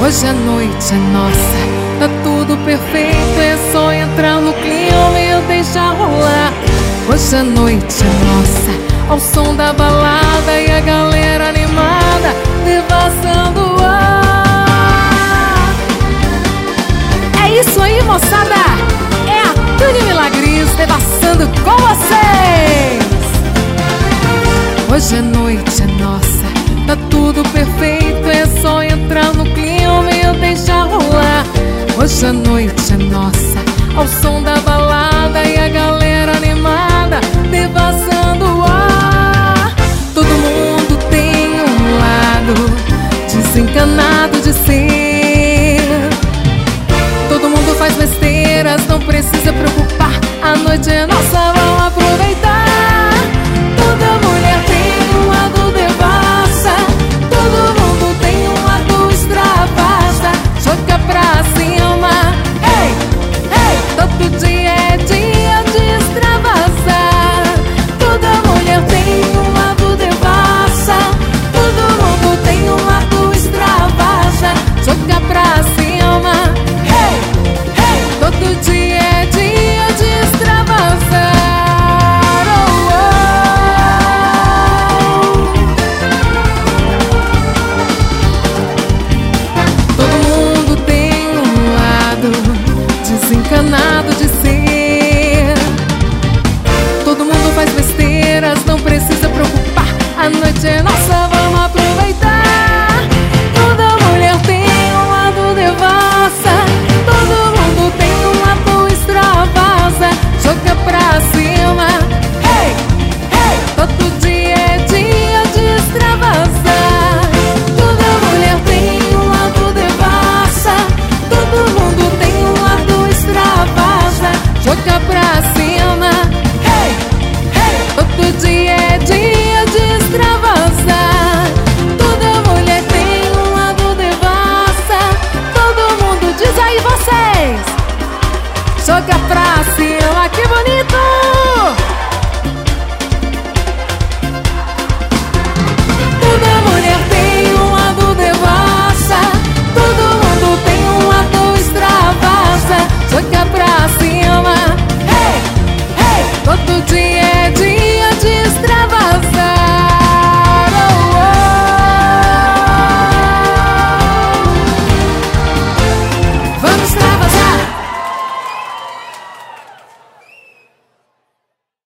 Hoje a noite é nossa, tá tudo perfeito, é só entrar no clima e eu deixar rolar. Hoje a noite é nossa, ao som da balada e a galera animada devassa